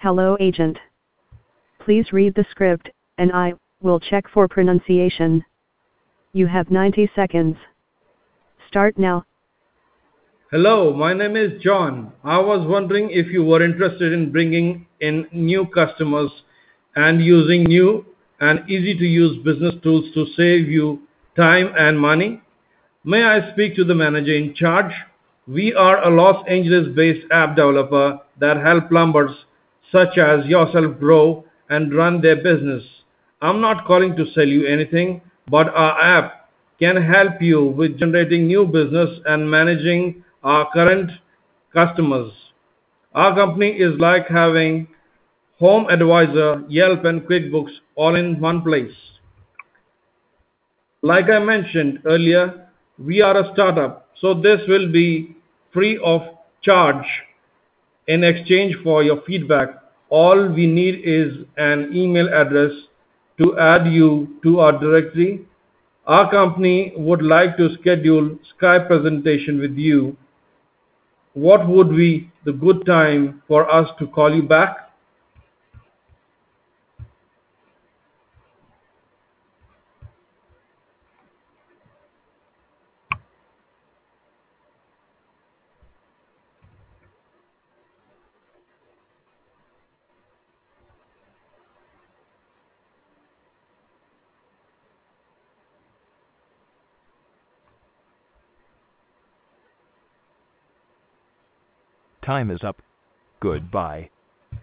Hello agent. Please read the script, and I will check for pronunciation. You have 90 seconds. Start now. Hello, my name is John. I was wondering if you were interested in bringing in new customers and using new and easy to use business tools to save you time and money. May I speak to the manager in charge? We are a Los Angeles based app developer that help plumbers such as yourself grow and run their business. I'm not calling to sell you anything, but our app can help you with generating new business and managing our current customers. Our company is like having Home Advisor, Yelp, and QuickBooks all in one place. Like I mentioned earlier, we are a startup, so this will be free of charge. In exchange for your feedback, all we need is an email address to add you to our directory. Our company would like to schedule Skype presentation with you. What would be the good time for us to call you back? Time is up. Goodbye.